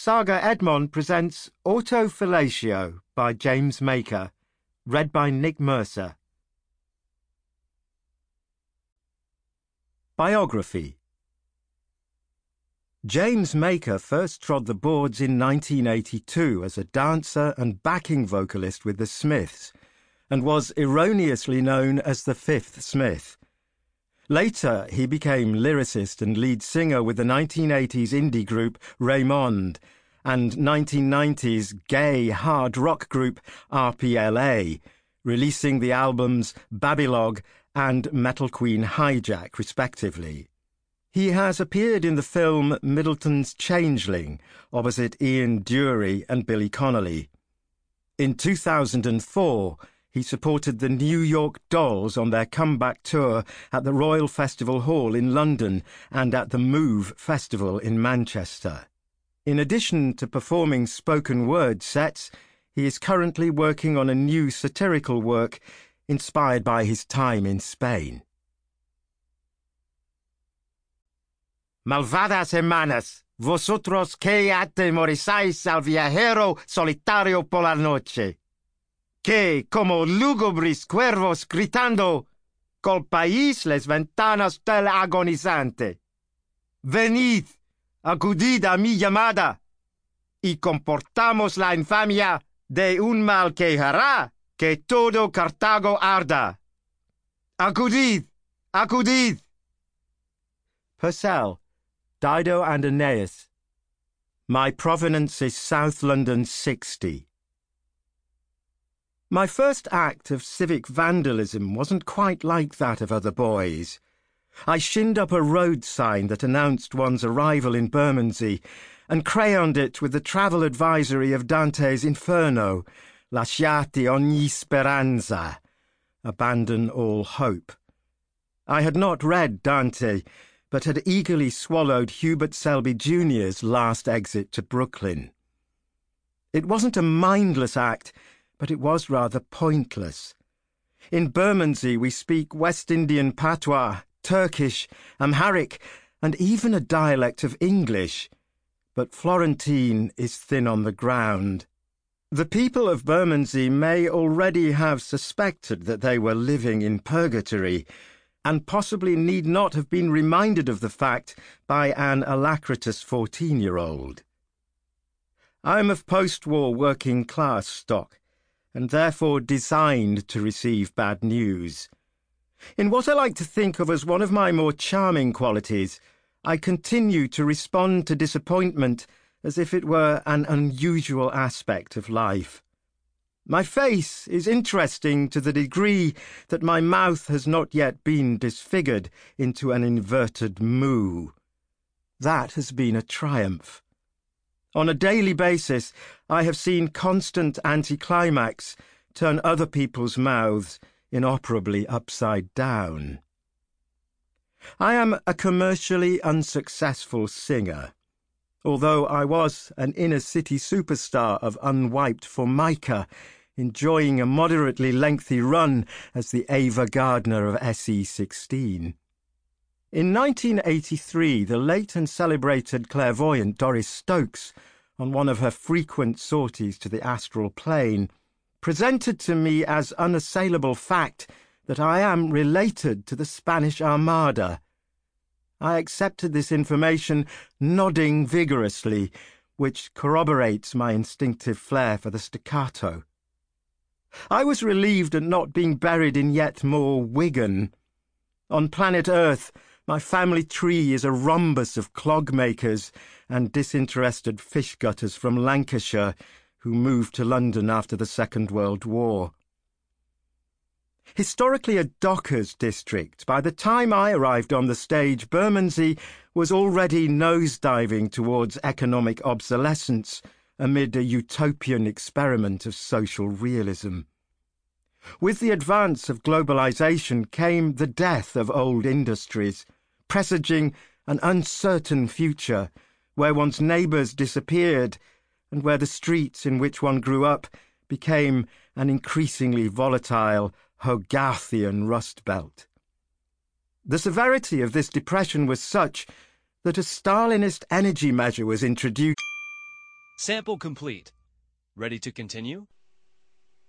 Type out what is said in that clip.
Saga Edmond presents Autofellatio by James Maker, read by Nick Mercer. Biography. James Maker first trod the boards in 1982 as a dancer and backing vocalist with the Smiths, and was erroneously known as the Fifth Smith. Later, he became lyricist and lead singer with the 1980s indie group Raymond and 1990s gay hard rock group RPLA, releasing the albums Babylog and Metal Queen Hijack, respectively. He has appeared in the film Middleton's Changeling, opposite Ian Dury and Billy Connolly. In 2004, he supported the New York Dolls on their comeback tour at the Royal Festival Hall in London and at the Move Festival in Manchester. In addition to performing spoken word sets, he is currently working on a new satirical work inspired by his time in Spain. Malvadas hermanas, vosotros que atemorizáis al viajero solitario por la noche, que, como lúgubres cuervos gritando, golpeáis las ventanas del agonizante. Venid, acudid a mi llamada, y comportamos la infamia de un mal que hará que todo Cartago arda. Acudid, acudid. Purcell, Dido and Aeneas. My provenance is South London 60. My first act of civic vandalism wasn't quite like that of other boys. I shinned up a road sign that announced one's arrival in Bermondsey and crayoned it with the travel advisory of Dante's Inferno, Lasciate ogni speranza, abandon all hope. I had not read Dante, but had eagerly swallowed Hubert Selby Jr.'s Last Exit to Brooklyn. It wasn't a mindless act, but it was rather pointless. In Bermondsey we speak West Indian patois, Turkish, Amharic, and even a dialect of English, but Florentine is thin on the ground. The people of Bermondsey may already have suspected that they were living in purgatory, and possibly need not have been reminded of the fact by an alacritous 14-year-old. I am of post-war working-class stock, and therefore designed to receive bad news. In what I like to think of as one of my more charming qualities, I continue to respond to disappointment as if it were an unusual aspect of life. My face is interesting to the degree that my mouth has not yet been disfigured into an inverted moo. That has been a triumph. On a daily basis, I have seen constant anticlimax turn other people's mouths inoperably upside down. I am a commercially unsuccessful singer, although I was an inner-city superstar of Unwiped Formica, enjoying a moderately lengthy run as the Ava Gardner of SE16. In 1983, the late and celebrated clairvoyant Doris Stokes, on one of her frequent sorties to the astral plane, presented to me as unassailable fact that I am related to the Spanish Armada. I accepted this information, nodding vigorously, which corroborates my instinctive flair for the staccato. I was relieved at not being buried in yet more Wigan. On planet Earth, my family tree is a rhombus of clog-makers and disinterested fish-gutters from Lancashire who moved to London after the Second World War. Historically a dockers' district, by the time I arrived on the stage, Bermondsey was already nosediving towards economic obsolescence amid a utopian experiment of social realism. With the advance of globalization came the death of old industries, presaging an uncertain future where one's neighbours disappeared and where the streets in which one grew up became an increasingly volatile Hogarthian rust belt. The severity of this depression was such that a Stalinist energy measure was introduced. Sample complete. Ready to continue?